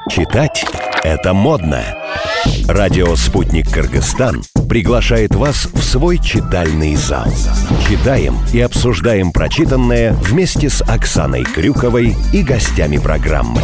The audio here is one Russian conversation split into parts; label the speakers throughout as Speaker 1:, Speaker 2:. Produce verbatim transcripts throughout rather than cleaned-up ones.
Speaker 1: Читать – это модно. Радио «Спутник Кыргызстан» приглашает вас в свой читальный зал. Читаем и обсуждаем прочитанное вместе с Оксаной Крюковой и гостями программы.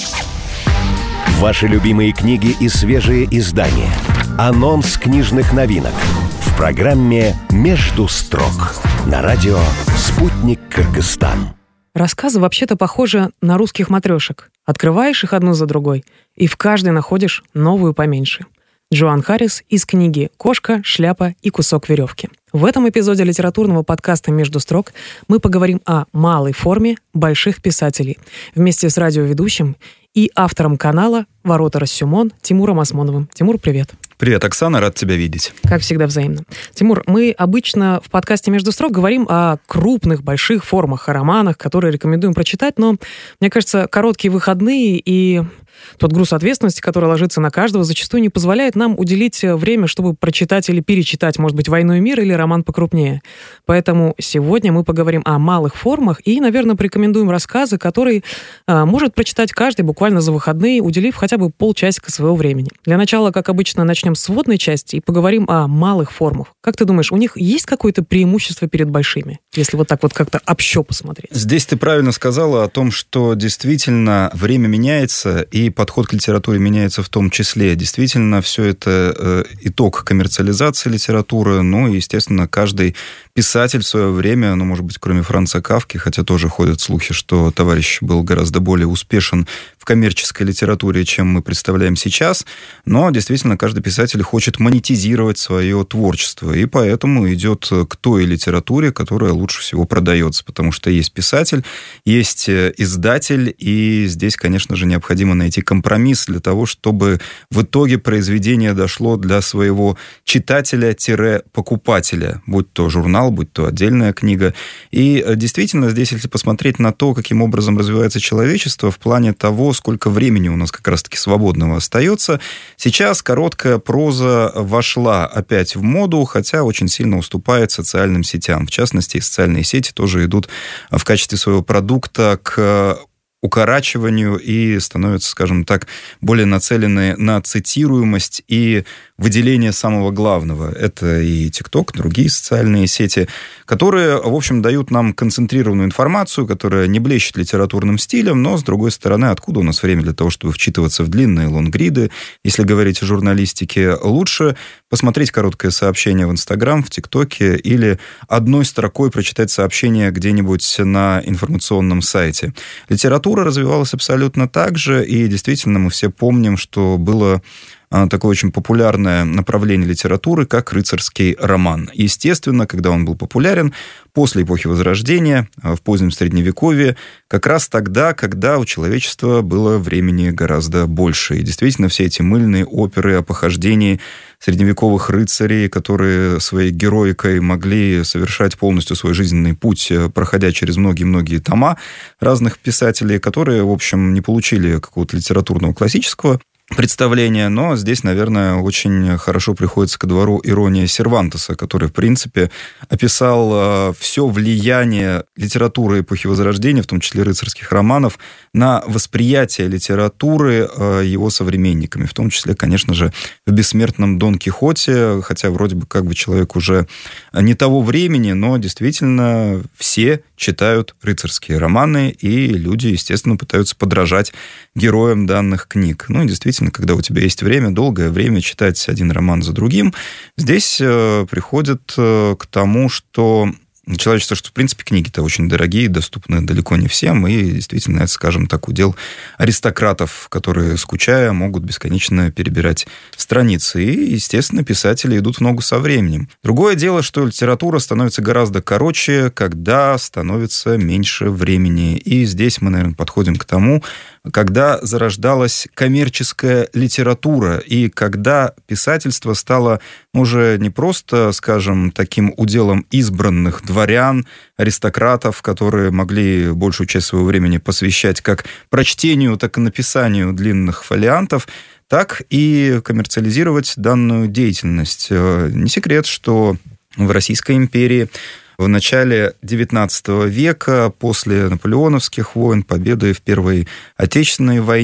Speaker 1: Ваши любимые книги и свежие издания. Анонс книжных новинок. В программе «Между строк» на радио «Спутник Кыргызстан».
Speaker 2: Рассказы вообще-то похожи на русских матрешек. Открываешь их одну за другой, и в каждой находишь новую поменьше. Джоан Харрис из книги «Кошка, шляпа и кусок веревки». В этом эпизоде литературного подкаста «Между строк» мы поговорим о малой форме больших писателей вместе с радиоведущим и автором канала «Ворота Рассюмон» Тимуром Осмоновым. Тимур, привет.
Speaker 3: Привет, Оксана, рад тебя видеть.
Speaker 2: Как всегда, взаимно. Тимур, мы обычно в подкасте «Между строк» говорим о крупных, больших формах, о романах, которые рекомендуем прочитать, но, мне кажется, короткие выходные и тот груз ответственности, который ложится на каждого, зачастую не позволяет нам уделить время, чтобы прочитать или перечитать, может быть, «Войну и мир» или роман покрупнее. Поэтому сегодня мы поговорим о малых формах и, наверное, порекомендуем рассказы, которые а, может прочитать каждый буквально за выходные, уделив хотя бы полчасика своего времени. Для начала, как обычно, начнем с вводной части и поговорим о малых формах. Как ты думаешь, у них есть какое-то преимущество перед большими, если вот так вот как-то общо посмотреть?
Speaker 3: Здесь ты правильно сказала о том, что действительно время меняется, и подход к литературе меняется в том числе. Действительно, все это э, итог коммерциализации литературы. Ну, и, естественно, каждый писатель в свое время, ну, может быть, кроме Франца Кафки, хотя тоже ходят слухи, что товарищ был гораздо более успешен в коммерческой литературе, чем мы представляем сейчас. Но, действительно, каждый писатель хочет монетизировать свое творчество. И поэтому идет к той литературе, которая лучше всего продается. Потому что есть писатель, есть издатель, и здесь, конечно же, необходимо найти компромисс для того, чтобы в итоге произведение дошло для своего читателя-покупателя, будь то журнал, будь то отдельная книга. И действительно, здесь, если посмотреть на то, каким образом развивается человечество в плане того, сколько времени у нас как раз-таки свободного остается, сейчас короткая проза вошла опять в моду, хотя очень сильно уступает социальным сетям. В частности, социальные сети тоже идут в качестве своего продукта к укорачиванию и становятся, скажем так, более нацелены на цитируемость и выделение самого главного. Это и ТикТок, другие социальные сети, которые, в общем, дают нам концентрированную информацию, которая не блещет литературным стилем, но, с другой стороны, откуда у нас время для того, чтобы вчитываться в длинные лонгриды? Если говорить о журналистике, лучше посмотреть короткое сообщение в Инстаграм, в ТикТоке или одной строкой прочитать сообщение где-нибудь на информационном сайте. Литература развивалась абсолютно так же, и действительно мы все помним, что было такое очень популярное направление литературы, как рыцарский роман. Естественно, когда он был популярен, после эпохи Возрождения, в позднем Средневековье, как раз тогда, когда у человечества было времени гораздо больше. И действительно, все эти мыльные оперы о похождении средневековых рыцарей, которые своей героикой могли совершать полностью свой жизненный путь, проходя через многие-многие тома разных писателей, которые, в общем, не получили какого-то литературного классического представление, но здесь, наверное, очень хорошо приходится ко двору ирония Сервантеса, который, в принципе, описал э, все влияние литературы эпохи Возрождения, в том числе рыцарских романов, на восприятие литературы э, его современниками, в том числе, конечно же, в бессмертном Дон Кихоте, хотя вроде бы как бы человек уже не того времени, но действительно все читают рыцарские романы, и люди, естественно, пытаются подражать героям данных книг. Ну и действительно, когда у тебя есть время, долгое время читать один роман за другим, здесь э, приходит э, к тому, что человечество, что, в принципе, книги-то очень дорогие, доступны далеко не всем, и действительно, это, скажем так, удел аристократов, которые, скучая, могут бесконечно перебирать страницы. И, естественно, писатели идут в ногу со временем. Другое дело, что литература становится гораздо короче, когда становится меньше времени. И здесь мы, наверное, подходим к тому, когда зарождалась коммерческая литература, и когда писательство стало уже не просто, скажем, таким уделом избранных дворян, аристократов, которые могли большую часть своего времени посвящать как прочтению, так и написанию длинных фолиантов, так и коммерциализировать данную деятельность. Не секрет, что в Российской империи в начале девятнадцатого века, после наполеоновских войн, победы в Первой Отечественной войне,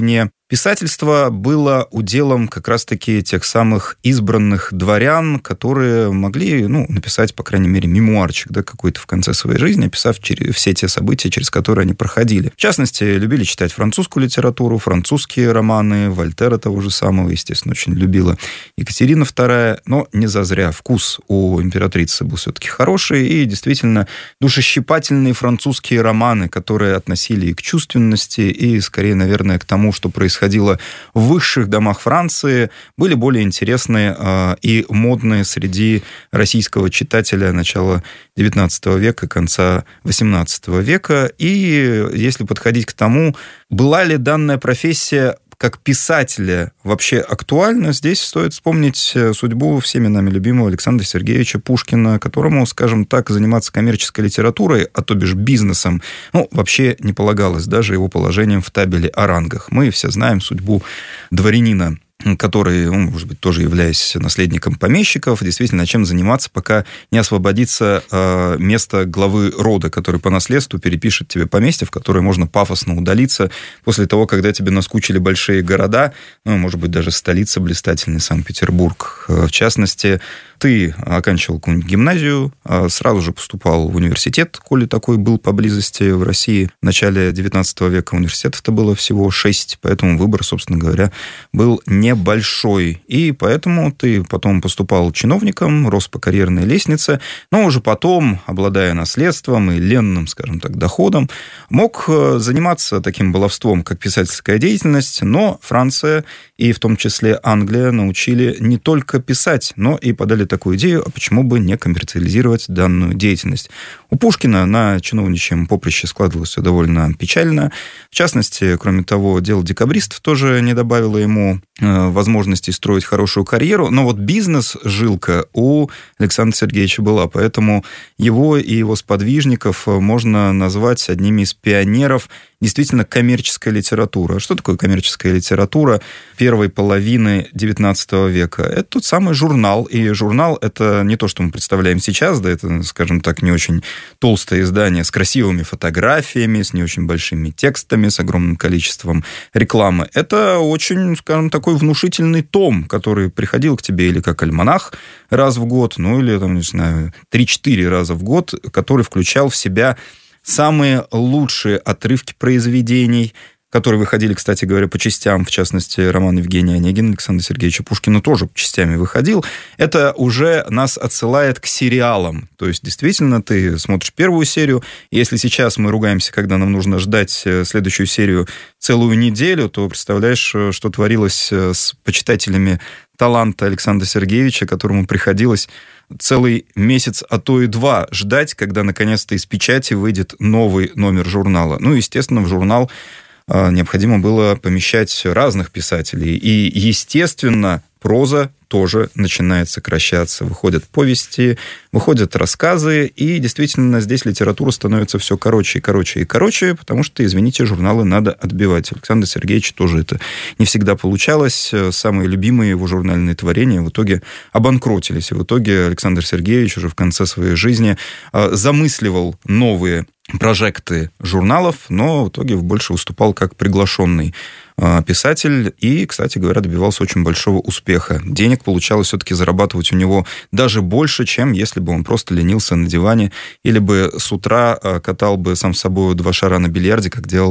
Speaker 3: Писательство было уделом как раз-таки тех самых избранных дворян, которые могли, ну, написать, по крайней мере, мемуарчик, да, какой-то в конце своей жизни, описав через, все те события, через которые они проходили. В частности, любили читать французскую литературу, французские романы, Вольтера того же самого, естественно, очень любила Екатерина вторая, но не зазря. Вкус у императрицы был все-таки хороший, и действительно душещипательные французские романы, которые относили и к чувственности, и, скорее, наверное, к тому, что происходило происходило в высших домах Франции, были более интересные э, и модные среди российского читателя начала девятнадцатого века, конца восемнадцатого века. И если подходить к тому, была ли данная профессия как писателя вообще актуально, здесь стоит вспомнить судьбу всеми нами любимого Александра Сергеевича Пушкина, которому, скажем так, заниматься коммерческой литературой, а то бишь бизнесом, ну, вообще не полагалось даже его положением в табеле о рангах. Мы все знаем судьбу дворянина, который, ну, может быть, тоже являясь наследником помещиков, действительно, чем заниматься, пока не освободится э, место главы рода, который по наследству перепишет тебе поместье, в которое можно пафосно удалиться после того, когда тебе наскучили большие города, ну, может быть, даже столица блистательный Санкт-Петербург. В частности, ты оканчивал какую-нибудь гимназию, сразу же поступал в университет, коли такой был поблизости в России. В начале девятнадцатого века университетов-то было всего шесть, поэтому выбор, собственно говоря, был небольшой. И поэтому ты потом поступал чиновником, рос по карьерной лестнице, но уже потом, обладая наследством и ленным, скажем так, доходом, мог заниматься таким баловством, как писательская деятельность, но Франция и в том числе Англия научили не только писать, но и подали такую идею, а почему бы не коммерциализировать данную деятельность. У Пушкина на чиновничьем поприще складывалось все довольно печально. В частности, кроме того, дело декабристов тоже не добавило ему возможности строить хорошую карьеру, но вот бизнес-жилка у Александра Сергеевича была, поэтому его и его сподвижников можно назвать одними из пионеров действительно коммерческой литературы. Что такое коммерческая литература первой половины девятнадцатого века? Это тот самый журнал, и журнал — это не то, что мы представляем сейчас, да, это, скажем так, не очень толстое издание с красивыми фотографиями, с не очень большими текстами, с огромным количеством рекламы. Это очень, скажем, такой внушительный том, который приходил к тебе или как альманах раз в год, ну или, там, не знаю, три-четыре раза в год, который включал в себя самые лучшие отрывки произведений, которые выходили, кстати говоря, по частям, в частности, роман Евгения Онегина Александра Сергеевича Пушкина тоже частями выходил. Это уже нас отсылает к сериалам. То есть, действительно, ты смотришь первую серию, и если сейчас мы ругаемся, когда нам нужно ждать следующую серию целую неделю, то представляешь, что творилось с почитателями таланта Александра Сергеевича, которому приходилось целый месяц, а то и два ждать, когда наконец-то из печати выйдет новый номер журнала. Ну, естественно, в журнал необходимо было помещать разных писателей. И, естественно, проза тоже начинает сокращаться. Выходят повести, выходят рассказы, и действительно здесь литература становится все короче и короче и короче, потому что, извините, журналы надо отбивать. Александр Сергеевич тоже это не всегда получалось. Самые любимые его журнальные творения в итоге обанкротились. И в итоге Александр Сергеевич уже в конце своей жизни замысливал новые прожекты журналов, но в итоге больше выступал как приглашенный писатель и, кстати говоря, добивался очень большого успеха. Денег получалось все-таки зарабатывать у него даже больше, чем если бы он просто ленился на диване или бы с утра катал бы сам с собой два шара на бильярде, как делал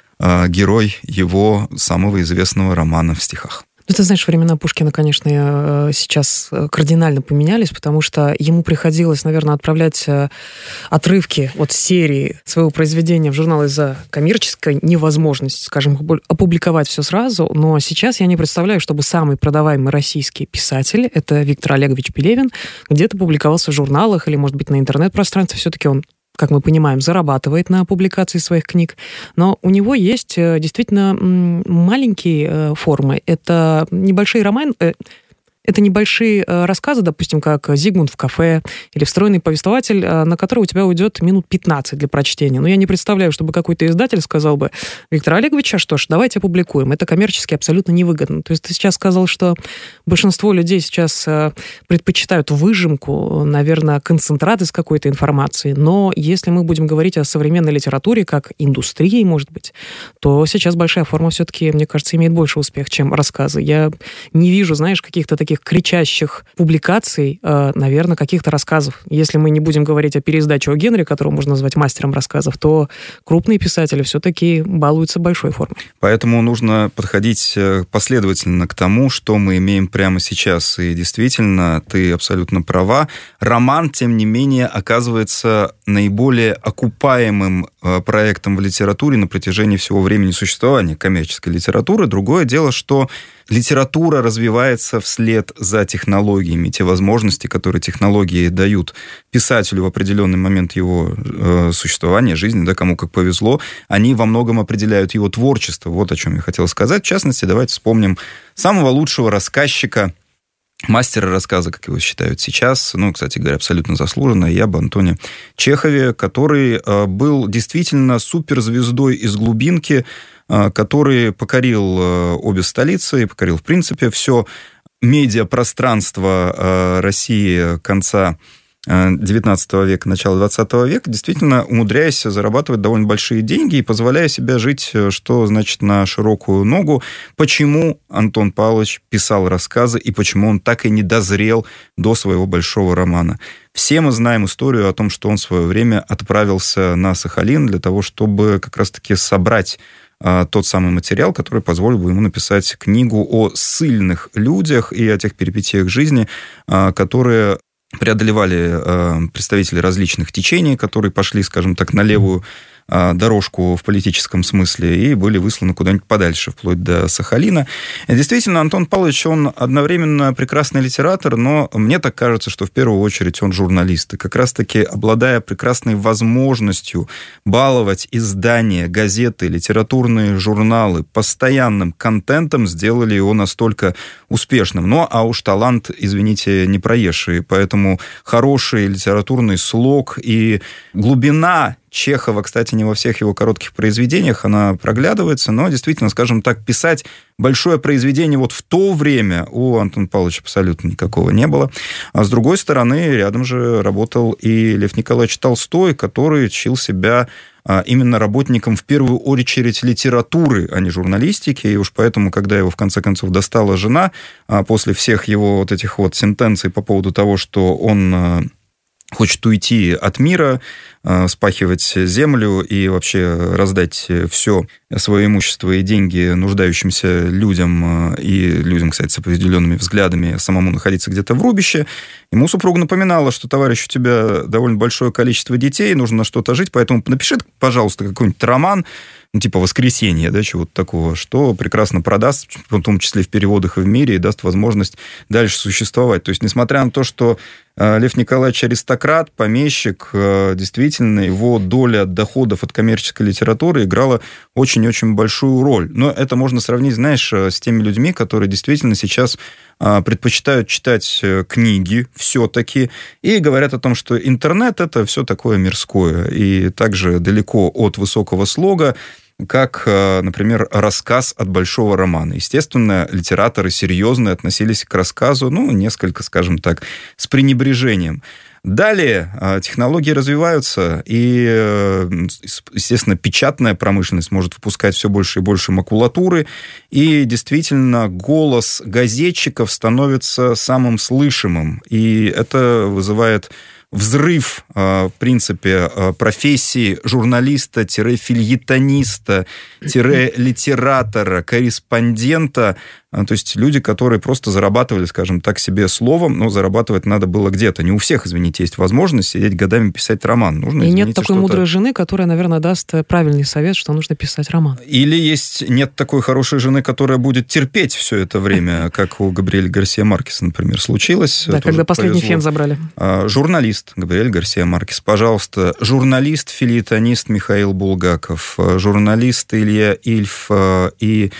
Speaker 3: герой его самого известного романа в стихах.
Speaker 2: Ну, ты знаешь, времена Пушкина, конечно, сейчас кардинально поменялись, потому что ему приходилось, наверное, отправлять отрывки от серии своего произведения в журнал из-за коммерческой невозможности, скажем, опубликовать все сразу. Но сейчас я не представляю, чтобы самый продаваемый российский писатель, это Виктор Олегович Пелевин, где-то публиковался в журналах или, может быть, на интернет-пространстве. Все-таки он, как мы понимаем, зарабатывает на публикации своих книг, но у него есть действительно маленькие формы. Это небольшие романы, Это небольшие рассказы, допустим, как «Зигмунд в кафе» или «Встроенный повествователь», на который у тебя уйдет минут пятнадцать для прочтения. Но я не представляю, чтобы какой-то издатель сказал бы: Виктор Олегович, а что ж, давайте опубликуем. Это коммерчески абсолютно невыгодно. То есть ты сейчас сказал, что большинство людей сейчас предпочитают выжимку, наверное, концентрат из какой-то информации. Но если мы будем говорить о современной литературе, как индустрии, может быть, то сейчас большая форма все-таки, мне кажется, имеет больше успех, чем рассказы. Я не вижу, знаешь, каких-то таких кричащих публикаций, наверное, каких-то рассказов. Если мы не будем говорить о переиздаче О. Генри, которого можно назвать мастером рассказов, то крупные писатели все-таки балуются большой формой.
Speaker 3: Поэтому нужно подходить последовательно к тому, что мы имеем прямо сейчас. И действительно, ты абсолютно права. Роман, тем не менее, оказывается наиболее окупаемым проектом в литературе на протяжении всего времени существования коммерческой литературы. Другое дело, что литература развивается вслед за технологиями. Те возможности, которые технологии дают писателю в определенный момент его э, существования, жизни, да, кому как повезло, они во многом определяют его творчество. Вот о чем я хотел сказать. В частности, давайте вспомним самого лучшего рассказчика, мастера рассказа, как его считают сейчас, ну, кстати говоря, абсолютно заслуженно, я об Антоне Чехове, который э, был действительно суперзвездой из глубинки, который покорил обе столицы и покорил, в принципе, все медиапространство России конца девятнадцатого века, начала двадцатого века, действительно умудряясь зарабатывать довольно большие деньги и позволяя себе жить, что значит, на широкую ногу. Почему Антон Павлович писал рассказы и почему он так и не дозрел до своего большого романа? Все мы знаем историю о том, что он в свое время отправился на Сахалин для того, чтобы как раз-таки собрать тот самый материал, который позволил бы ему написать книгу о ссыльных людях и о тех перипетиях жизни, которые преодолевали представители различных течений, которые пошли, скажем так, на левую дорожку в политическом смысле и были высланы куда-нибудь подальше, вплоть до Сахалина. И действительно, Антон Павлович, он одновременно прекрасный литератор, но мне так кажется, что в первую очередь он журналист. И как раз-таки, обладая прекрасной возможностью баловать издания, газеты, литературные журналы постоянным контентом, сделали его настолько успешным. Ну, а уж талант, извините, не проезжий. Поэтому хороший литературный слог и глубина Чехова, кстати, не во всех его коротких произведениях она проглядывается, но действительно, скажем так, писать большое произведение вот в то время у Антона Павловича абсолютно никакого не было. А с другой стороны, рядом же работал и Лев Николаевич Толстой, который чил себя именно работником в первую очередь литературы, а не журналистики. И уж поэтому, когда его в конце концов достала жена, после всех его вот этих вот сентенций по поводу того, что он хочет уйти от мира, спахивать землю и вообще раздать все свое имущество и деньги нуждающимся людям и людям, кстати, с определенными взглядами, самому находиться где-то в рубище. Ему супруга напоминала, что, товарищ, у тебя довольно большое количество детей, нужно на что-то жить, поэтому напиши, пожалуйста, какой-нибудь роман, ну, типа «Воскресенье», да, чего-то такого, что прекрасно продаст, в том числе в переводах и в мире, и даст возможность дальше существовать. То есть, несмотря на то, что Лев Николаевич аристократ, помещик, действительно, его доля доходов от коммерческой литературы играла очень-очень большую роль. Но это можно сравнить, знаешь, с теми людьми, которые действительно сейчас предпочитают читать книги все-таки и говорят о том, что интернет – это все такое мирское и также далеко от высокого слога, как, например, рассказ от большого романа. Естественно, литераторы серьезные относились к рассказу, ну, несколько, скажем так, с пренебрежением. Далее технологии развиваются, и, естественно, печатная промышленность может выпускать все больше и больше макулатуры, и действительно голос газетчиков становится самым слышимым, и это вызывает взрыв, в принципе, профессии журналиста-фильетониста, литератора, корреспондента. То есть люди, которые просто зарабатывали, скажем так, себе словом, но зарабатывать надо было где-то. Не у всех, извините, есть возможность сидеть годами писать роман. Нужно,
Speaker 2: и
Speaker 3: извините,
Speaker 2: нет такой
Speaker 3: что-то...
Speaker 2: мудрой жены, которая, наверное, даст правильный совет, что нужно писать роман.
Speaker 3: Или есть нет такой хорошей жены, которая будет терпеть все это время, как у Габриэля Гарсия Маркеса, например, случилось.
Speaker 2: Да, когда последний фен забрали.
Speaker 3: Журналист Габриэль Гарсия Маркес, пожалуйста. Журналист-филетонист Михаил Булгаков. Журналист Илья Ильф и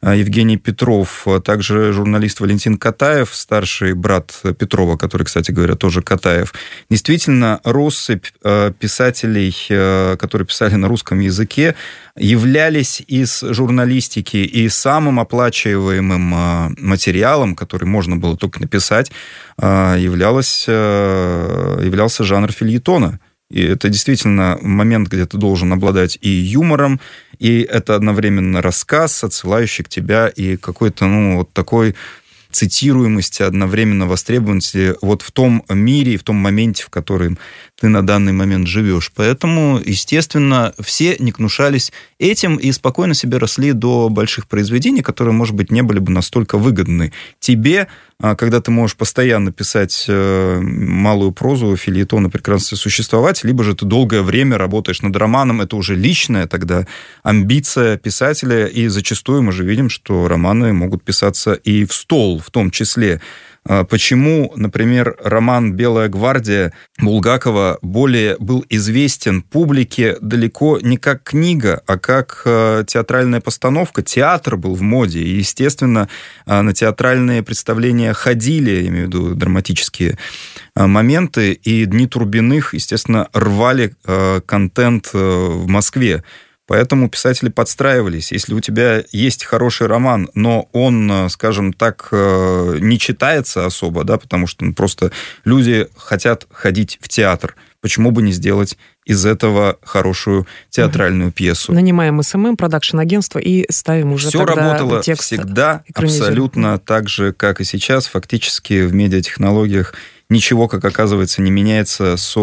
Speaker 3: Евгений Петров, также журналист Валентин Катаев, старший брат Петрова, который, кстати говоря, тоже Катаев. Действительно, россыпь писателей, которые писали на русском языке, являлись из журналистики и самым оплачиваемым материалом, который можно было только написать, являлось, являлся жанр фельетона. И это действительно момент, где ты должен обладать и юмором, и это одновременно рассказ, отсылающий к тебя, и какой-то, ну, вот такой цитируемости, одновременно востребованности вот в том мире и в том моменте, в котором ты на данный момент живешь. Поэтому, естественно, все не гнушались этим и спокойно себе росли до больших произведений, которые, может быть, не были бы настолько выгодны тебе, когда ты можешь постоянно писать малую прозу, фельетоны прекрасно существовать, либо же ты долгое время работаешь над романом, это уже личная тогда амбиция писателя, и зачастую мы же видим, что романы могут писаться и в стол, в том числе. Почему, например, роман «Белая гвардия» Булгакова более был известен публике далеко не как книга, а как театральная постановка? Театр был в моде, и, естественно, на театральные представления ходили, я имею в виду драматические моменты, и «Дни Турбиных», естественно, рвали контент в Москве. Поэтому писатели подстраивались. Если у тебя есть хороший роман, но он, скажем так, не читается особо, да, потому что ну, просто люди хотят ходить в театр, почему бы не сделать из этого хорошую театральную угу. пьесу?
Speaker 2: Нанимаем эс эм эм, продакшн-агентство и ставим уже
Speaker 3: Все
Speaker 2: тогда
Speaker 3: работало
Speaker 2: текст
Speaker 3: всегда абсолютно так же, как и сейчас. Фактически в медиатехнологиях ничего, как оказывается, не меняется со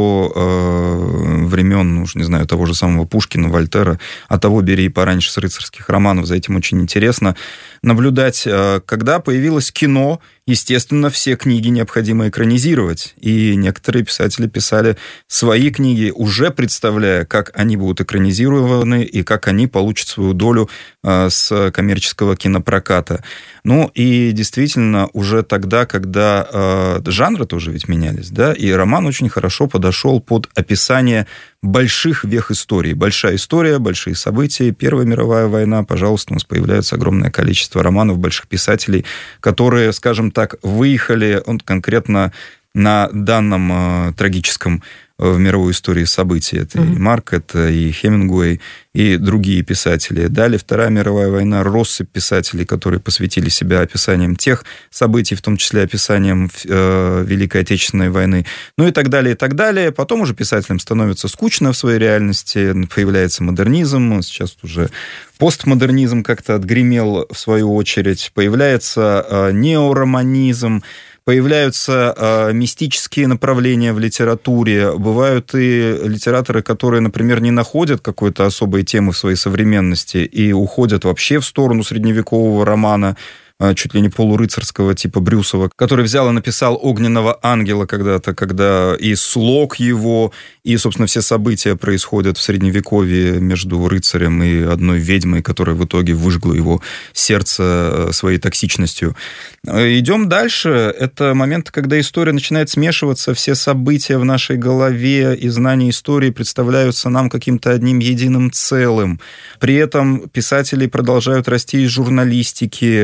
Speaker 3: э, времен, ну, уж не знаю, того же самого Пушкина, Вольтера, а того бери и пораньше с рыцарских романов. За этим очень интересно наблюдать. Когда появилось кино, естественно, все книги необходимо экранизировать. И некоторые писатели писали свои книги, уже представляя, как они будут экранизированы и как они получат свою долю с коммерческого кинопроката. Ну и действительно, уже тогда, когда э, жанры тоже ведь менялись, да, и роман очень хорошо подошел под описание больших вех истории. Большая история, большие события, Первая мировая война, пожалуйста, у нас появляется огромное количество романов больших писателей, которые, скажем так, выехали он конкретно на данном э, трагическом в мировой истории событий. Это mm-hmm. и Марк, это и Хемингуэй, и другие писатели. Далее Вторая мировая война, россыпь писателей, которые посвятили себя описанием тех событий, в том числе описанием э, Великой Отечественной войны, ну и так далее, и так далее. Потом уже писателям становится скучно в своей реальности, появляется модернизм, сейчас уже постмодернизм как-то отгремел в свою очередь, появляется э, неороманизм, появляются э, мистические направления в литературе. Бывают и литераторы, которые, например, не находят какой-то особой темы в своей современности и уходят вообще в сторону средневекового романа, э, чуть ли не полурыцарского типа Брюсова, который взял и написал «Огненного ангела» когда-то, когда и слог его, и, собственно, все события происходят в Средневековье между рыцарем и одной ведьмой, которая в итоге выжгла его сердце своей токсичностью. Идем дальше. Это момент, когда история начинает смешиваться, все события в нашей голове и знания истории представляются нам каким-то одним единым целым. При этом писатели продолжают расти из журналистики,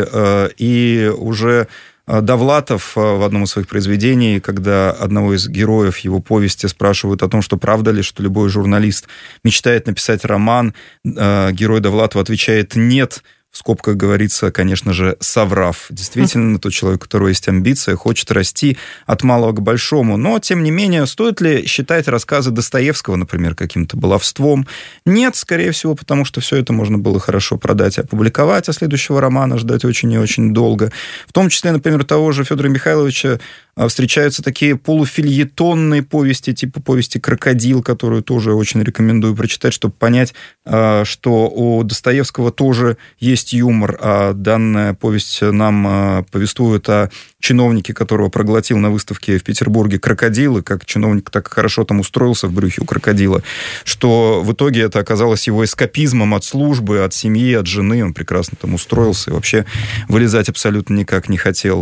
Speaker 3: и уже Довлатов в одном из своих произведений, когда одного из героев его повести спрашивают о том, что правда ли, что любой журналист мечтает написать роман, герой Довлатова отвечает «нет», в скобках говорится, конечно же, соврав. Действительно, тот человек, у которого есть амбиция, хочет расти от малого к большому. Но, тем не менее, стоит ли считать рассказы Достоевского, например, каким-то баловством? Нет, скорее всего, потому что все это можно было хорошо продать и опубликовать, а следующего романа ждать очень и очень долго. В том числе, например, того же Федора Михайловича встречаются такие полуфельетонные повести, типа повести «Крокодил», которую тоже очень рекомендую прочитать, чтобы понять, что у Достоевского тоже есть юмор, а данная повесть нам повествует о чиновнике, которого проглотил на выставке в Петербурге крокодил, и как чиновник так хорошо там устроился в брюхе у крокодила, что в итоге это оказалось его эскапизмом от службы, от семьи, от жены. Он прекрасно там устроился и вообще вылезать абсолютно никак не хотел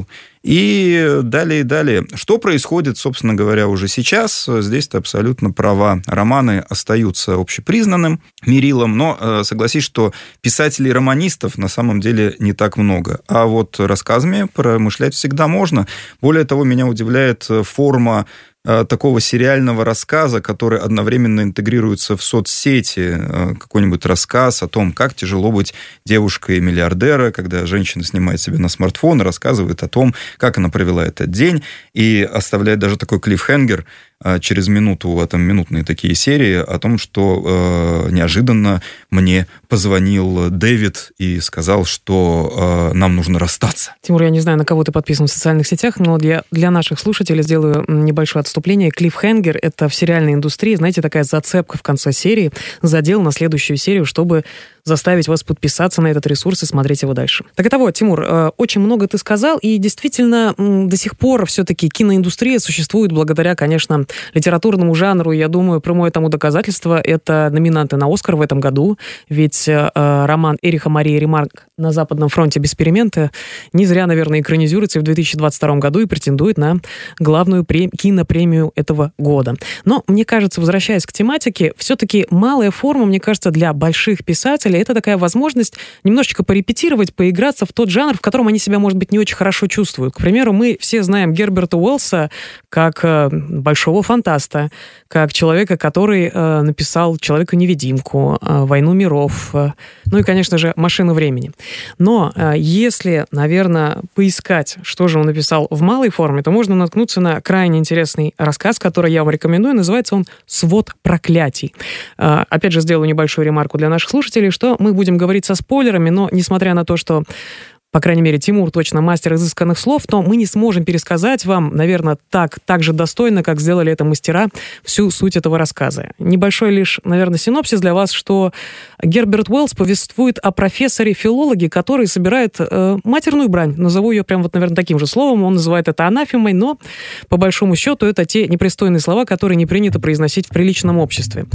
Speaker 3: И далее, и далее. Что происходит, собственно говоря, уже сейчас? Здесь ты абсолютно права. Романы остаются общепризнанным мерилом, но согласись, что писателей-романистов на самом деле не так много. А вот рассказами промышлять всегда можно. Более того, меня удивляет форма такого сериального рассказа, который одновременно интегрируется в соцсети. Какой-нибудь рассказ о том, как тяжело быть девушкой миллиардера, когда женщина снимает себе на смартфон и рассказывает о том, как она провела этот день, и оставляет даже такой клиффхенгер через минуту, там минутные такие серии о том, что э, неожиданно мне позвонил Дэвид и сказал, что э, нам нужно расстаться.
Speaker 2: Тимур, я не знаю, на кого ты подписан в социальных сетях, но для, для наших слушателей сделаю небольшое отступление. Клиффхенгер — это в сериальной индустрии, знаете, такая зацепка в конце серии, задел на следующую серию, чтобы заставить вас подписаться на этот ресурс и смотреть его дальше. Так это вот, Тимур, очень много ты сказал, и действительно до сих пор все-таки киноиндустрия существует благодаря, конечно, литературному жанру. Я думаю, прямое тому доказательство — это номинанты на «Оскар» в этом году, ведь э, роман Эриха Марии Ремарк «На Западном фронте без перемены» не зря, наверное, экранизируется в две тысячи двадцать втором году и претендует на главную прем... кинопремию этого года. Но, мне кажется, возвращаясь к тематике, все-таки малая форма, мне кажется, для больших писателей — это такая возможность немножечко порепетировать, поиграться в тот жанр, в котором они себя, может быть, не очень хорошо чувствуют. К примеру, мы все знаем Герберта Уэллса как э, большого фантаста, как человека, который э, написал «Человека-невидимку», э, «Войну миров», э, ну и, конечно же, «Машину времени». Но э, если, наверное, поискать, что же он написал в малой форме, то можно наткнуться на крайне интересный рассказ, который я вам рекомендую. Называется он «Свод проклятий». Э, опять же, сделаю небольшую ремарку для наших слушателей, что мы будем говорить со спойлерами, но несмотря на то, что, по крайней мере, Тимур точно мастер изысканных слов, то мы не сможем пересказать вам, наверное, так, так же достойно, как сделали это мастера, всю суть этого рассказа. Небольшой лишь, наверное, синопсис для вас, что Герберт Уэллс повествует о профессоре-филологе, который собирает э, матерную брань. Назову ее прям вот, наверное, таким же словом. Он называет это анафемой, но, по большому счету, это те непристойные слова, которые не принято произносить в приличном обществе.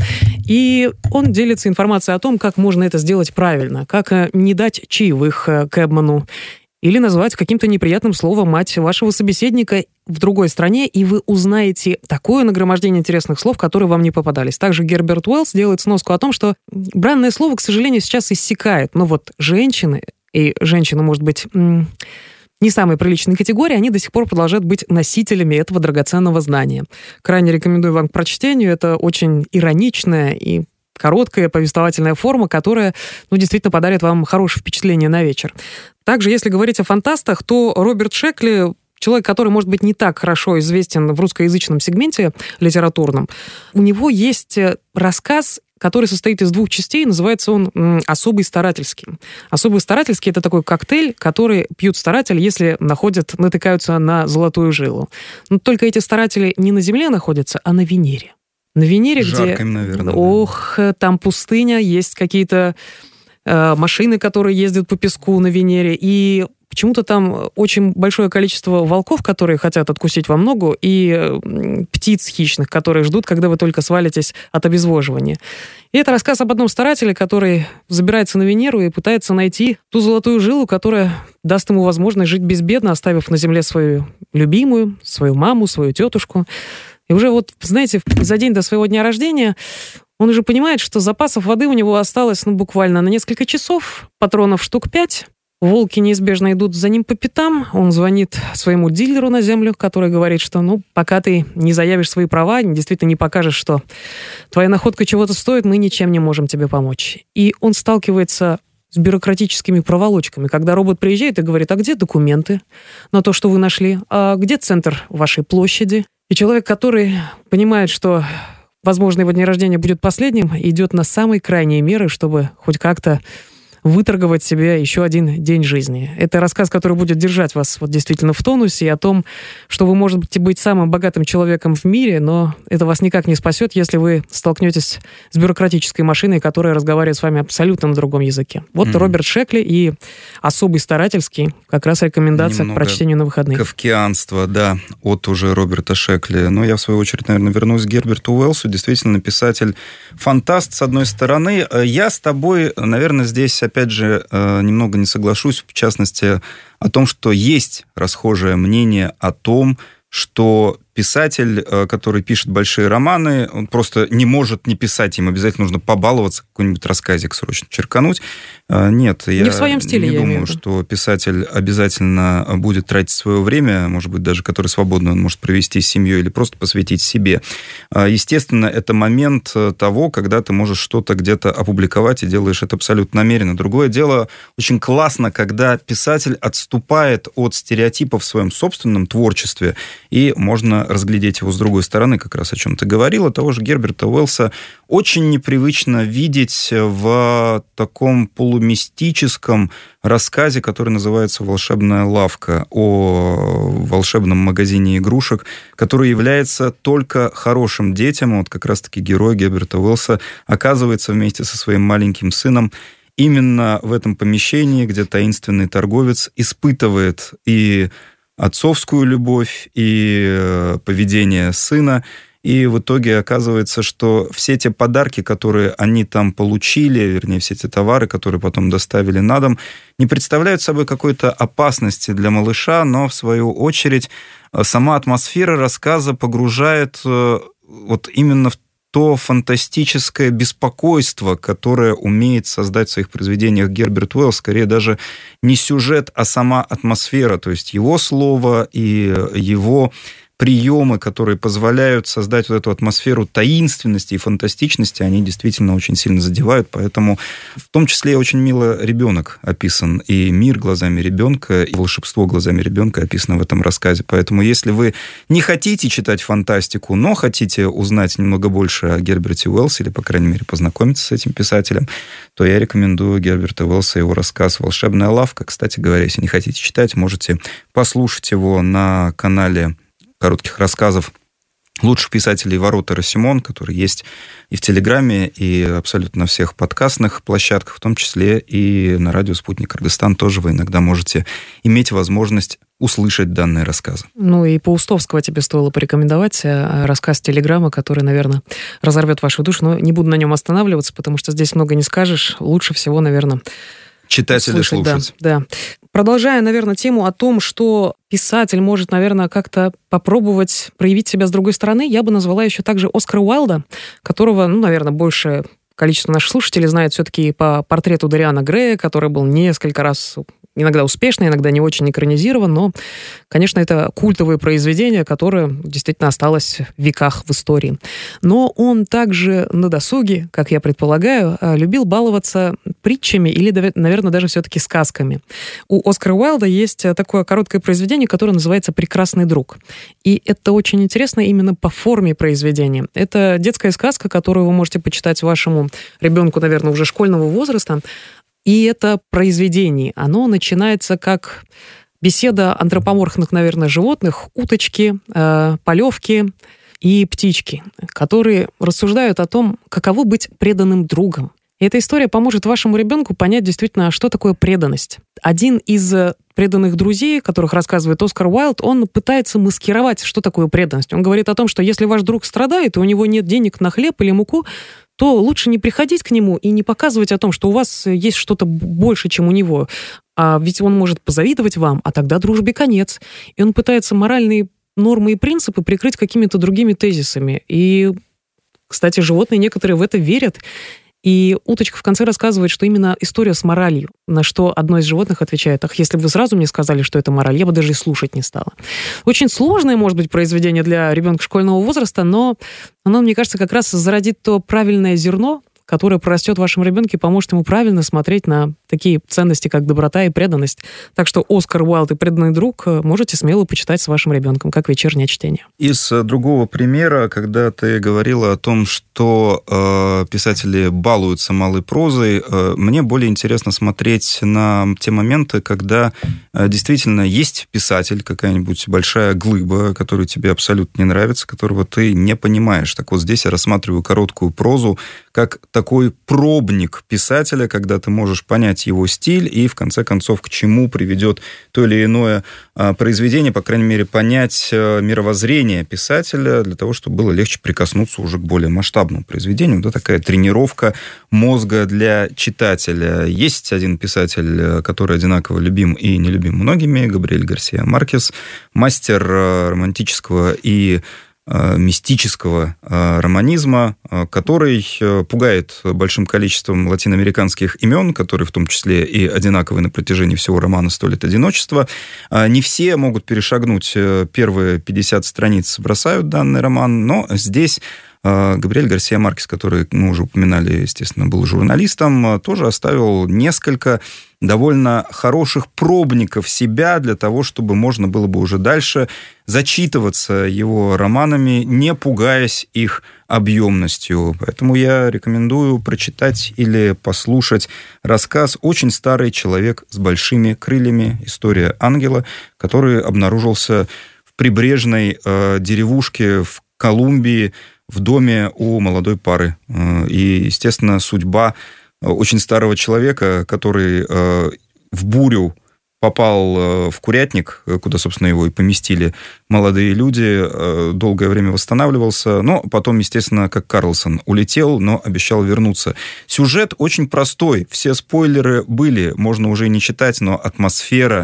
Speaker 2: И он делится информацией о том, как можно это сделать правильно, как э, не дать чаевых э, кэбману, или назвать каким-то неприятным словом мать вашего собеседника в другой стране, и вы узнаете такое нагромождение интересных слов, которые вам не попадались. Также Герберт Уэллс делает сноску о том, что бранное слово, к сожалению, сейчас иссякает. Но вот женщины, и женщины, может быть, не самой приличной категории, они до сих пор продолжают быть носителями этого драгоценного знания. Крайне рекомендую вам к прочтению. Это очень ироничная и короткая повествовательная форма, которая, ну, действительно подарит вам хорошее впечатление на вечер. Также, если говорить о фантастах, то Роберт Шекли, человек, который, может быть, не так хорошо известен в русскоязычном сегменте литературном, у него есть рассказ, который состоит из двух частей, называется он «Особый старательский». «Особый старательский» — это такой коктейль, который пьют старатели, если находят, натыкаются на золотую жилу. Но только эти старатели не на Земле находятся, а на Венере. На Венере,
Speaker 3: жарко
Speaker 2: где...
Speaker 3: им, наверное.
Speaker 2: Ох, да. Там пустыня, есть какие-то э, машины, которые ездят по песку на Венере, и почему-то там очень большое количество волков, которые хотят откусить вам ногу, и э, птиц хищных, которые ждут, когда вы только свалитесь от обезвоживания. И это рассказ об одном старателе, который забирается на Венеру и пытается найти ту золотую жилу, которая даст ему возможность жить безбедно, оставив на Земле свою любимую, свою маму, свою тетушку. И уже вот, знаете, за день до своего дня рождения он уже понимает, что запасов воды у него осталось, ну, буквально на несколько часов, патронов штук пять. Волки неизбежно идут за ним по пятам. Он звонит своему дилеру на землю, который говорит, что, ну, пока ты не заявишь свои права, действительно не покажешь, что твоя находка чего-то стоит, мы ничем не можем тебе помочь. И он сталкивается с бюрократическими проволочками, когда робот приезжает и говорит: а где документы на то, что вы нашли? А где центр вашей площади? И человек, который понимает, что, возможно, его день рождения будет последним, идет на самые крайние меры, чтобы хоть как-то выторговать себе еще один день жизни. Это рассказ, который будет держать вас вот действительно в тонусе, и о том, что вы можете быть самым богатым человеком в мире, но это вас никак не спасет, если вы столкнетесь с бюрократической машиной, которая разговаривает с вами абсолютно на другом языке. Вот mm-hmm. Роберт Шекли и «Особый старательский» как раз рекомендация немного к прочтению на выходные.
Speaker 3: Кафкианство, да, от уже Роберта Шекли. Но я, в свою очередь, наверное, вернусь к Герберту Уэллсу. Действительно, писатель-фантаст, с одной стороны. Я с тобой, наверное, здесь опять же, немного не соглашусь, в частности, о том, что есть расхожее мнение о том, что писатель, который пишет большие романы, он просто не может не писать, им обязательно нужно побаловаться, какой-нибудь рассказик срочно черкануть. Нет,
Speaker 2: не
Speaker 3: я
Speaker 2: в своем стиле,
Speaker 3: не
Speaker 2: я
Speaker 3: думаю, что писатель обязательно будет тратить свое время, может быть, даже которое свободно он может провести с семьей или просто посвятить себе. Естественно, это момент того, когда ты можешь что-то где-то опубликовать и делаешь это абсолютно намеренно. Другое дело, очень классно, когда писатель отступает от стереотипов в своем собственном творчестве, и можно разглядеть его с другой стороны, как раз о чем ты говорила. Того же Герберта Уэллса очень непривычно видеть в таком полумистическом рассказе, который называется «Волшебная лавка», о волшебном магазине игрушек, который является только хорошим детям. Вот как раз-таки герой Герберта Уэллса оказывается вместе со своим маленьким сыном именно в этом помещении, где таинственный торговец испытывает и отцовскую любовь, и поведение сына. И в итоге оказывается, что все те подарки, которые они там получили, вернее, все те товары, которые потом доставили на дом, не представляют собой какой-то опасности для малыша, но, в свою очередь, сама атмосфера рассказа погружает вот именно в то фантастическое беспокойство, которое умеет создать в своих произведениях Герберт Уэллс, скорее даже не сюжет, а сама атмосфера, то есть его слово и его приемы, которые позволяют создать вот эту атмосферу таинственности и фантастичности, они действительно очень сильно задевают, поэтому в том числе очень мило ребенок описан, и мир глазами ребенка, и волшебство глазами ребенка описано в этом рассказе. Поэтому если вы не хотите читать фантастику, но хотите узнать немного больше о Герберте Уэллсе, или, по крайней мере, познакомиться с этим писателем, то я рекомендую Герберта Уэллса и его рассказ «Волшебная лавка». Кстати говоря, если не хотите читать, можете послушать его на канале коротких рассказов лучших писателей «Ворота Росимон», который есть и в Телеграме, и абсолютно на всех подкастных площадках, в том числе и на радио «Спутник Кыргызстан» тоже вы иногда можете иметь возможность услышать данные рассказы.
Speaker 2: Ну и Паустовского тебе стоило порекомендовать, рассказ Телеграма, который, наверное, разорвет вашу душу, но не буду на нем останавливаться, потому что здесь много не скажешь. Лучше всего, наверное,
Speaker 3: читать или слушать.
Speaker 2: Да, да. Продолжая, наверное, тему о том, что писатель может, наверное, как-то попробовать проявить себя с другой стороны, я бы назвала еще также Оскара Уайльда, которого, ну, наверное, больше количество наших слушателей знает все-таки по портрету Дориана Грея, который был несколько раз иногда успешно, иногда не очень экранизирован, но, конечно, это культовое произведение, которое действительно осталось в веках в истории. Но он также на досуге, как я предполагаю, любил баловаться притчами или, наверное, даже все-таки сказками. У Оскара Уайльда есть такое короткое произведение, которое называется «Прекрасный друг». И это очень интересно именно по форме произведения. Это детская сказка, которую вы можете почитать вашему ребенку, наверное, уже школьного возраста. И это произведение, оно начинается как беседа антропоморфных, наверное, животных, уточки, э, полевки и птички, которые рассуждают о том, каково быть преданным другом. И эта история поможет вашему ребенку понять действительно, что такое преданность. Один из преданных друзей, которых рассказывает Оскар Уайльд, он пытается маскировать, что такое преданность. Он говорит о том, что если ваш друг страдает, и у него нет денег на хлеб или муку, то лучше не приходить к нему и не показывать о том, что у вас есть что-то больше, чем у него. А ведь он может позавидовать вам, а тогда дружбе конец. И он пытается моральные нормы и принципы прикрыть какими-то другими тезисами. И, кстати, животные некоторые в это верят. И уточка в конце рассказывает, что именно история с моралью, на что одно из животных отвечает: ах, если бы вы сразу мне сказали, что это мораль, я бы даже и слушать не стала. Очень сложное, может быть, произведение для ребенка школьного возраста, но оно, мне кажется, как раз зародит то правильное зерно, которое прорастет в вашем ребенке и поможет ему правильно смотреть на такие ценности, как доброта и преданность. Так что Оскар Уайльд и «Преданный друг» можете смело почитать с вашим ребенком, как вечернее чтение.
Speaker 3: Из другого примера, когда ты говорила о том, что э, писатели балуются малой прозой, э, мне более интересно смотреть на те моменты, когда э, действительно есть писатель, какая-нибудь большая глыба, которая тебе абсолютно не нравится, которого ты не понимаешь. Так вот здесь я рассматриваю короткую прозу как такой пробник писателя, когда ты можешь понять его стиль и, в конце концов, к чему приведет то или иное произведение, по крайней мере, понять мировоззрение писателя для того, чтобы было легче прикоснуться уже к более масштабному произведению. Да, такая тренировка мозга для читателя. Есть один писатель, который одинаково любим и нелюбим многими, Габриэль Гарсиа Маркес, мастер романтического и мистического романизма, который пугает большим количеством латиноамериканских имен, которые в том числе и одинаковые на протяжении всего романа «Сто лет одиночества». Не все могут перешагнуть первые пятьдесят страниц, бросают данный роман, но здесь Габриэль Гарсиа Маркес, который мы уже упоминали, естественно, был журналистом, тоже оставил несколько довольно хороших пробников себя для того, чтобы можно было бы уже дальше зачитываться его романами, не пугаясь их объемностью. Поэтому я рекомендую прочитать или послушать рассказ «Очень старый человек с большими крыльями. История ангела», который обнаружился в прибрежной э, деревушке в Колумбии, в доме у молодой пары. И, естественно, судьба очень старого человека, который в бурю попал в курятник, куда, собственно, его и поместили молодые люди, долгое время восстанавливался, но потом, естественно, как Карлсон, улетел, но обещал вернуться. Сюжет очень простой, все спойлеры были, можно уже и не читать, но атмосфера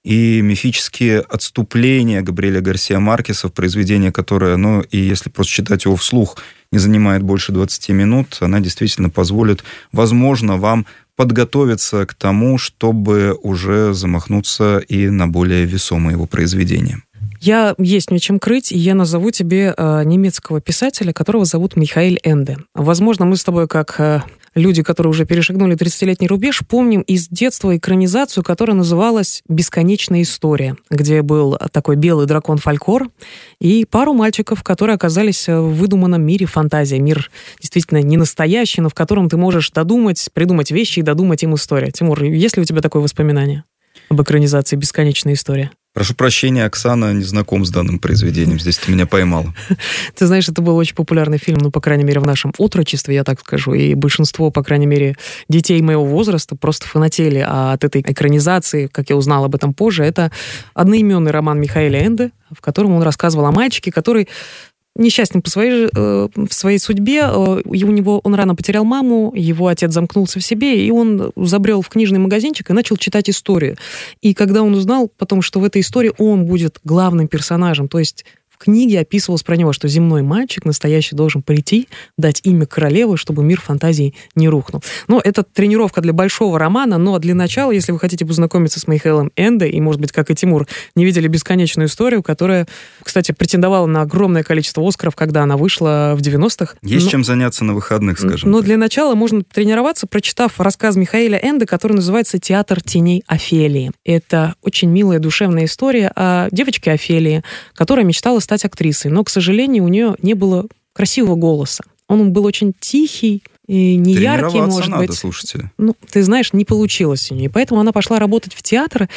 Speaker 3: и мифические отступления Габриэля Гарсиа Маркеса в произведение, которое, ну, и если просто читать его вслух, не занимает больше двадцати минут, она действительно позволит, возможно, вам подготовиться к тому, чтобы уже замахнуться и на более весомое его произведение.
Speaker 2: Я есть нечем крыть, и я назову тебе э, немецкого писателя, которого зовут Михаэль Энде. Возможно, мы с тобой, как э, люди, которые уже перешагнули тридцатилетний рубеж, помним из детства экранизацию, которая называлась «Бесконечная история», где был такой белый дракон Фалькор и пару мальчиков, которые оказались в выдуманном мире фантазии. Мир действительно не настоящий, но в котором ты можешь додумать, придумать вещи и додумать им историю. Тимур, есть ли у тебя такое воспоминание об экранизации «Бесконечная история»?
Speaker 3: Прошу прощения, Оксана, не знаком с данным произведением. Здесь ты меня поймала.
Speaker 2: Ты знаешь, это был очень популярный фильм, ну, по крайней мере, в нашем отрочестве, я так скажу. И большинство, по крайней мере, детей моего возраста просто фанатели от этой экранизации. Как я узнала об этом позже, это одноименный роман Михаэля Энде, в котором он рассказывал о мальчике, который несчастен по своей, э, в своей судьбе. Э, у него, он рано потерял маму, его отец замкнулся в себе, и он забрел в книжный магазинчик и начал читать историю. И когда он узнал потом, что в этой истории он будет главным персонажем, то есть в книге описывалось про него, что земной мальчик настоящий должен прийти, дать имя королевы, чтобы мир фантазии не рухнул. Но это тренировка для большого романа, но для начала, если вы хотите познакомиться с Михаэлем Энде, и, может быть, как и Тимур, не видели «Бесконечную историю», которая, кстати, претендовала на огромное количество «Оскаров», когда она вышла в девяностых.
Speaker 3: Есть
Speaker 2: но,
Speaker 3: чем заняться на выходных, скажем
Speaker 2: Но
Speaker 3: так.
Speaker 2: для начала можно тренироваться, прочитав рассказ Михаэля Энде, который называется «Театр теней Офелии». Это очень милая душевная история о девочке Офелии, которая мечтала стать актрисой, но, к сожалению, у нее не было красивого голоса. Он был очень тихий и неяркий, может
Speaker 3: надо,
Speaker 2: быть.
Speaker 3: Слушайте.
Speaker 2: Ну, ты знаешь, не получилось у нее. И поэтому она пошла работать в театр,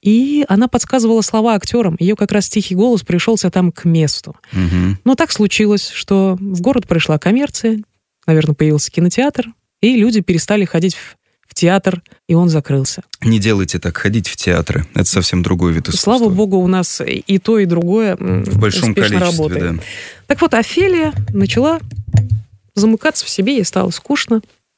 Speaker 2: и она подсказывала слова актерам. Ее как раз тихий голос пришелся там к месту.
Speaker 3: Угу.
Speaker 2: Но так случилось, что в город пришла коммерция, наверное, появился кинотеатр, и люди перестали ходить в в театр, и он закрылся.
Speaker 3: Не делайте так, ходите в театры. Это совсем другой вид искусства.
Speaker 2: Слава богу, у нас и то, и другое
Speaker 3: в большом
Speaker 2: успешно
Speaker 3: количестве,
Speaker 2: работает.
Speaker 3: Да.
Speaker 2: Так вот, Офелия начала замыкаться в себе, ей стало скучно.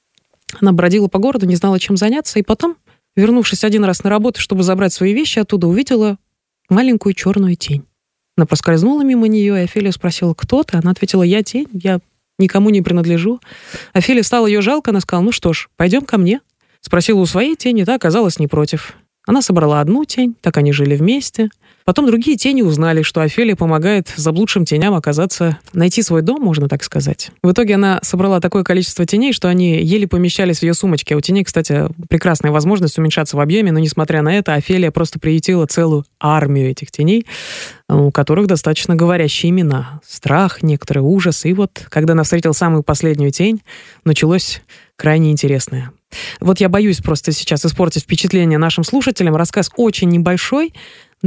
Speaker 2: Она бродила по городу, не знала, чем заняться, и потом, вернувшись один раз на работу, чтобы забрать свои вещи оттуда, увидела маленькую черную тень. Она проскользнула мимо нее, и Офелия спросила: «Кто ты?» Она ответила: «Я тень, я никому не принадлежу». Офелия стала ее жалко, она сказала: «Ну что ж, пойдем ко мне». Спросила у своей тени, та оказалась не против. Она собрала одну тень, так они жили вместе. Потом другие тени узнали, что Офелия помогает заблудшим теням оказаться, найти свой дом, можно так сказать. В итоге она собрала такое количество теней, что они еле помещались в ее сумочке. А у теней, кстати, прекрасная возможность уменьшаться в объеме, но, несмотря на это, Офелия просто приютила целую армию этих теней, у которых достаточно говорящие имена. Страх, некоторый ужас. И вот, когда она встретила самую последнюю тень, началось крайне интересное. Вот я боюсь просто сейчас испортить впечатление нашим слушателям. Рассказ очень небольшой,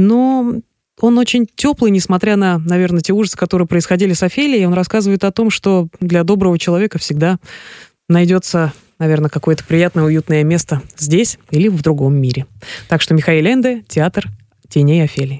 Speaker 2: но он очень теплый, несмотря на, наверное, те ужасы, которые происходили с Офелией. Он рассказывает о том, что для доброго человека всегда найдется, наверное, какое-то приятное, уютное место здесь или в другом мире. Так что Михаил Энде, театр «Теней Офелии».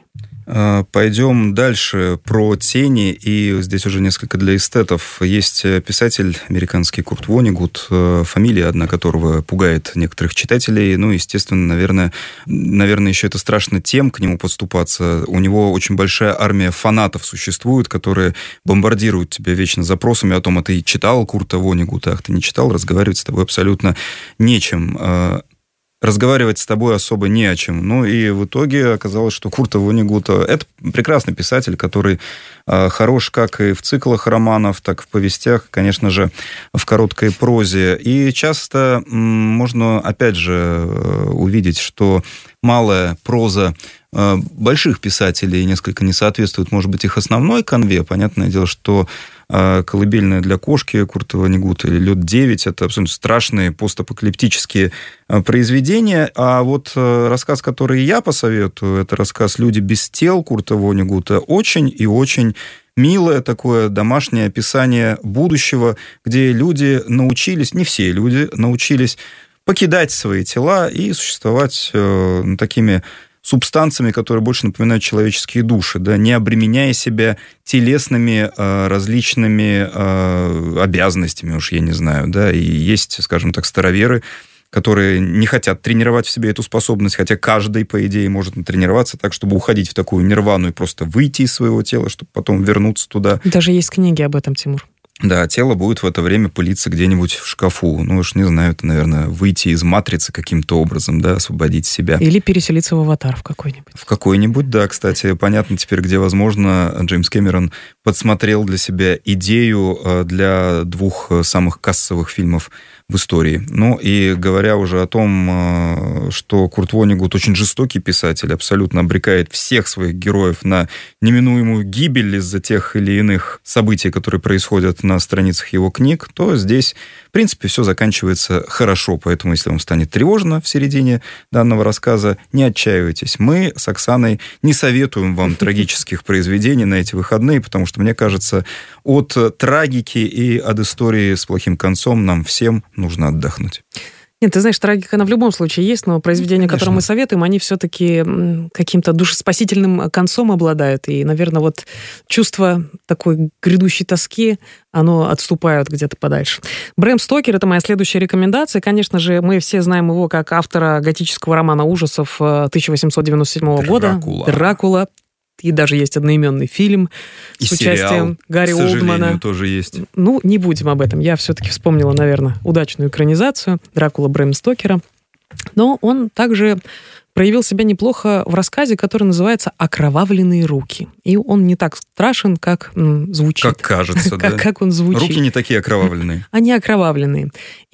Speaker 3: Пойдем дальше про тени, и здесь уже несколько для эстетов. Есть писатель американский Курт Воннегут, фамилия одна которого пугает некоторых читателей. Ну, естественно, наверное, наверное, еще это страшно тем к нему подступаться. У него очень большая армия фанатов существует, которые бомбардируют тебя вечно запросами о том, а ты читал Курта Воннегута, ах, ты не читал, разговаривать с тобой абсолютно нечем. Разговаривать с тобой особо не о чем. Ну и в итоге оказалось, что Курта Воннегута — это прекрасный писатель, который э, хорош как и в циклах романов, так и в повестях, конечно же, в короткой прозе. И часто м, можно, опять же, э, увидеть, что малая проза э, больших писателей несколько не соответствует, может быть, их основной канве. Понятное дело, что «Колыбельная для кошки» Курта Воннегута или «Лед девять» — это абсолютно страшные постапокалиптические произведения. А вот рассказ, который я посоветую, это рассказ «Люди без тел» Курта Воннегута. Очень и очень милое такое домашнее описание будущего, где люди научились, не все люди, научились покидать свои тела и существовать э, такими субстанциями, которые больше напоминают человеческие души, да, не обременяя себя телесными э, различными э, обязанностями, уж я не знаю, да, и есть, скажем так, староверы, которые не хотят тренировать в себе эту способность, хотя каждый, по идее, может натренироваться так, чтобы уходить в такую нирвану и просто выйти из своего тела, чтобы потом вернуться туда.
Speaker 2: Даже есть книги об этом, Тимур.
Speaker 3: Да, тело будет в это время пылиться где-нибудь в шкафу. Ну, уж не знаю, это, наверное, выйти из матрицы каким-то образом, да, освободить себя.
Speaker 2: Или переселиться в аватар в какой-нибудь.
Speaker 3: В какой-нибудь, да, кстати. Понятно теперь, где, возможно, Джеймс Кэмерон подсмотрел для себя идею для двух самых кассовых фильмов в истории. Ну, и говоря уже о том, что Курт Воннегут очень жестокий писатель, абсолютно обрекает всех своих героев на неминуемую гибель из-за тех или иных событий, которые происходят на страницах его книг, то здесь, в принципе, все заканчивается хорошо. Поэтому, если вам станет тревожно в середине данного рассказа, не отчаивайтесь. Мы с Оксаной не советуем вам трагических произведений на эти выходные, потому что, мне кажется, от трагики и от истории с плохим концом нам всем нужно отдохнуть.
Speaker 2: Нет, ты знаешь, трагика, она в любом случае есть, но произведения,
Speaker 3: Конечно.
Speaker 2: которые мы советуем, они все-таки каким-то душеспасительным концом обладают. И, наверное, вот чувство такой грядущей тоски, оно отступает где-то подальше. Брэм Стокер — это моя следующая рекомендация. Конечно же, мы все знаем его как автора готического романа ужасов тысяча восемьсот девяносто седьмого года
Speaker 3: «Дракула».
Speaker 2: «Дракула». И даже есть одноименный фильм
Speaker 3: и
Speaker 2: с участием Гарри Олдмана.
Speaker 3: Тоже есть.
Speaker 2: Ну, не будем об этом. Я все-таки вспомнила, наверное, удачную экранизацию «Дракула» Брэма Стокера. Но он также проявил себя неплохо в рассказе, который называется «Окровавленные руки». И он не так страшен, как м, звучит.
Speaker 3: Как кажется, да.
Speaker 2: Как он звучит.
Speaker 3: Руки не такие окровавленные.
Speaker 2: Они окровавленные.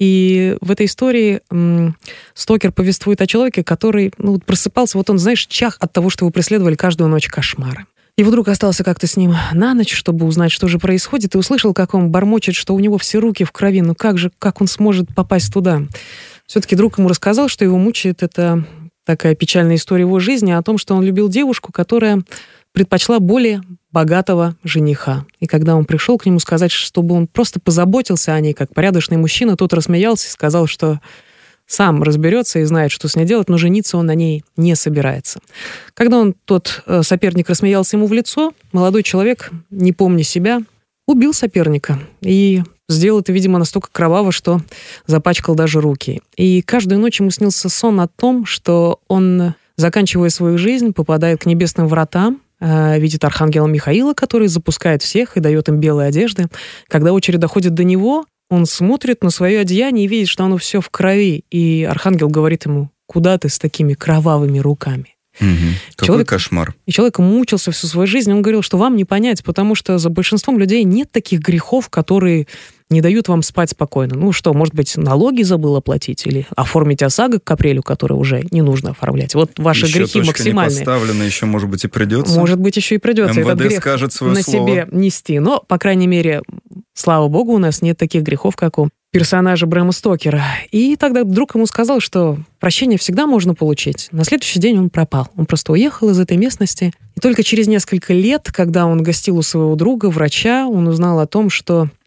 Speaker 2: И в этой истории м, Стокер повествует о человеке, который ну, просыпался, вот он, знаешь, чах от того, что его преследовали каждую ночь кошмары. И вдруг остался как-то с ним на ночь, чтобы узнать, что же происходит, и услышал, как он бормочет, что у него все руки в крови. Ну как же, как он сможет попасть туда? Все-таки друг ему рассказал, что его мучает это такая печальная история его жизни о том, что он любил девушку, которая предпочла более богатого жениха. И когда он пришел к нему сказать, чтобы он просто позаботился о ней, как порядочный мужчина, тот рассмеялся и сказал, что сам разберется и знает, что с ней делать, но жениться он на ней не собирается. Когда он, тот соперник рассмеялся ему в лицо, молодой человек, не помня себя, убил соперника. И сделал это, видимо, настолько кроваво, что запачкал даже руки. И каждую ночь ему снился сон о том, что он, заканчивая свою жизнь, попадает к небесным вратам, видит архангела Михаила, который запускает всех и дает им белые одежды. Когда очередь доходит до него, он смотрит на свое одеяние и видит, что оно все в крови. И архангел говорит ему: «Куда ты с такими кровавыми руками?»
Speaker 3: Угу. Какой
Speaker 2: человек,
Speaker 3: кошмар.
Speaker 2: И человек мучился всю свою жизнь. Он говорил, что вам не понять, потому что за большинством людей нет таких грехов, которые не дают вам спать спокойно. Ну что, может быть, налоги забыл оплатить или оформить ОСАГО к апрелю, который уже не нужно оформлять. Вот ваши
Speaker 3: еще
Speaker 2: грехи максимальные.
Speaker 3: Не поставлено, еще, может быть, и придется.
Speaker 2: Может быть, еще и придется.
Speaker 3: эм вэ дэ
Speaker 2: этот грех
Speaker 3: скажет свое
Speaker 2: на
Speaker 3: слово.
Speaker 2: себе нести. Но, по крайней мере, слава богу, у нас нет таких грехов, как у персонажа Брэма Стокера. И тогда друг ему сказал, что прощение всегда можно получить. На следующий день он пропал. Он просто уехал из этой местности. И только через несколько лет, когда он гостил у своего друга, врача, он узнал о том, что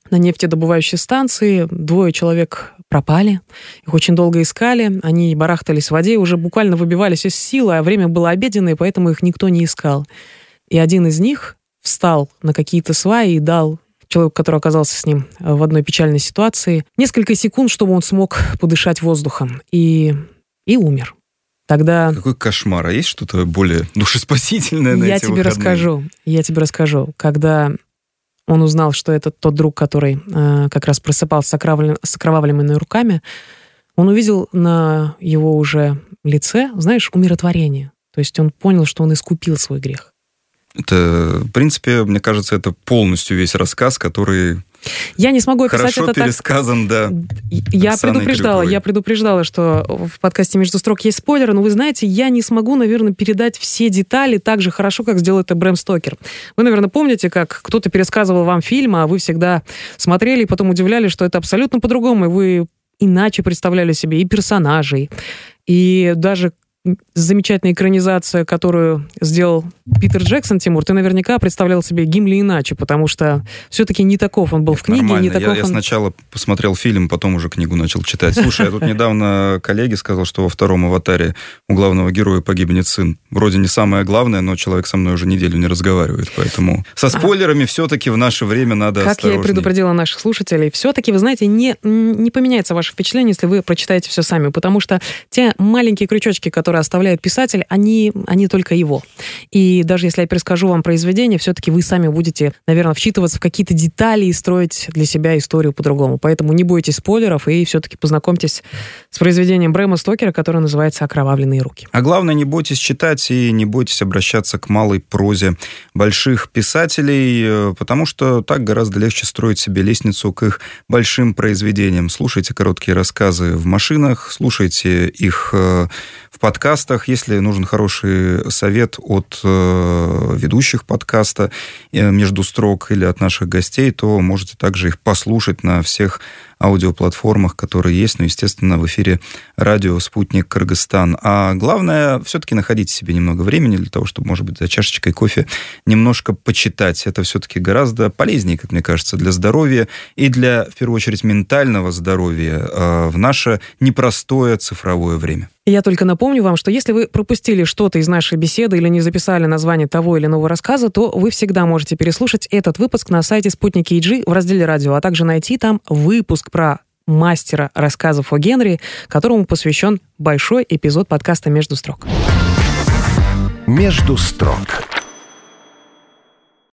Speaker 2: на нефтедобывающей станции. Двое человек пропали. Их очень долго искали. Они барахтались в воде, уже буквально выбивались из сил, а время было обеденное, поэтому их никто не искал. И один из них встал на какие-то сваи и дал человеку, который оказался с ним в одной печальной ситуации, несколько секунд, чтобы он смог подышать воздухом. И, и умер. Тогда...
Speaker 3: Какой кошмар. А есть что-то более душеспасительное на
Speaker 2: я
Speaker 3: эти
Speaker 2: тебе
Speaker 3: выходные?
Speaker 2: расскажу. Я тебе расскажу. Когда он узнал, что это тот друг, который э, как раз просыпался с, окровавлен... с окровавленными руками, он увидел на его уже лице, знаешь, умиротворение. То есть он понял, что он искупил свой грех.
Speaker 3: Это, в принципе, мне кажется, это полностью весь рассказ, который...
Speaker 2: Я не смогу описать
Speaker 3: Хорошо
Speaker 2: это
Speaker 3: пересказан,
Speaker 2: так...
Speaker 3: да.
Speaker 2: Я
Speaker 3: Оксаной
Speaker 2: предупреждала,
Speaker 3: Крюковой.
Speaker 2: я предупреждала, что в подкасте «Между строк» есть спойлеры, но вы знаете, я не смогу, наверное, передать все детали так же хорошо, как сделал это Брэм Стокер. Вы, наверное, помните, как кто-то пересказывал вам фильм, а вы всегда смотрели и потом удивлялись, что это абсолютно по-другому, и вы иначе представляли себе и персонажей, и даже... замечательная экранизация, которую сделал Питер Джексон, Тимур, ты наверняка представлял себе Гимли иначе, потому что все-таки не таков он был в книге,
Speaker 3: Нормально.
Speaker 2: не таков
Speaker 3: я, я
Speaker 2: он...
Speaker 3: сначала посмотрел фильм, потом уже книгу начал читать. Слушай, я тут недавно коллеге сказал, что во втором «Аватаре» у главного героя погибнет сын. Вроде не самое главное, но человек со мной уже неделю не разговаривает, поэтому со спойлерами все-таки в наше время надо
Speaker 2: Как
Speaker 3: осторожнее.
Speaker 2: я и предупредила наших слушателей, все-таки, вы знаете, не, не поменяется ваше впечатление, если вы прочитаете все сами, потому что те маленькие крючочки, которые оставляет писатель, они, они только его. И даже если я перескажу вам произведение, все-таки вы сами будете, наверное, вчитываться в какие-то детали и строить для себя историю по-другому. Поэтому не бойтесь спойлеров и все-таки познакомьтесь с произведением Брэма Стокера, которое называется «Окровавленные руки».
Speaker 3: А главное, не бойтесь читать и не бойтесь обращаться к малой прозе больших писателей, потому что так гораздо легче строить себе лестницу к их большим произведениям. Слушайте короткие рассказы в машинах, слушайте их в подкастах. Если нужен хороший совет от э, ведущих подкаста э, «Между строк» или от наших гостей, то можете также их послушать на всех аудиоплатформах, которые есть, ну, естественно, в эфире радио «Спутник Кыргызстан». А главное, все-таки находите себе немного времени для того, чтобы, может быть, за чашечкой кофе немножко почитать. Это все-таки гораздо полезнее, как мне кажется, для здоровья и для, в первую очередь, ментального здоровья э, в наше непростое цифровое время.
Speaker 2: Я только напомню вам, что если вы пропустили что-то из нашей беседы или не записали название того или иного рассказа, то вы всегда можете переслушать этот выпуск на сайте Спутник кей джи в разделе «Радио», а также найти там выпуск про мастера рассказов о Генри, которому посвящен большой эпизод подкаста «Между строк».
Speaker 1: «Между строк»